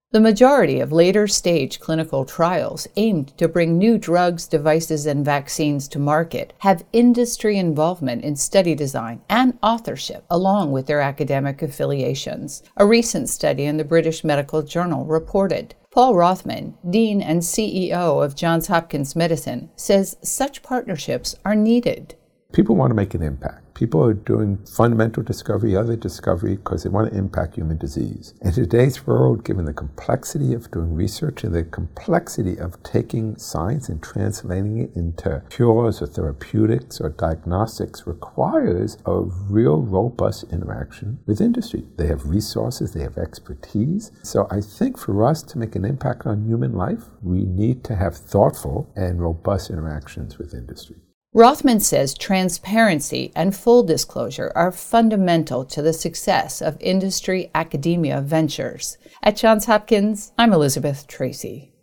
The majority of later-stage clinical trials aimed to bring new drugs, devices, and vaccines to market have industry involvement in study design and authorship, along with their academic affiliations. A recent study in the British Medical Journal reported. Paul Rothman, Dean and CEO of Johns Hopkins Medicine, says such partnerships are needed. People want to make an impact. People are doing fundamental discovery, other discovery, because they want to impact human disease. In today's world, given the complexity of doing research and the complexity of taking science and translating it into cures or therapeutics or diagnostics, requires a real robust interaction with industry. They have resources, they have expertise. So I think for us to make an impact on human life, we need to have thoughtful and robust interactions with industry. Rothman says transparency and full disclosure are fundamental to the success of industry-academia ventures. At Johns Hopkins, I'm Elizabeth Tracy.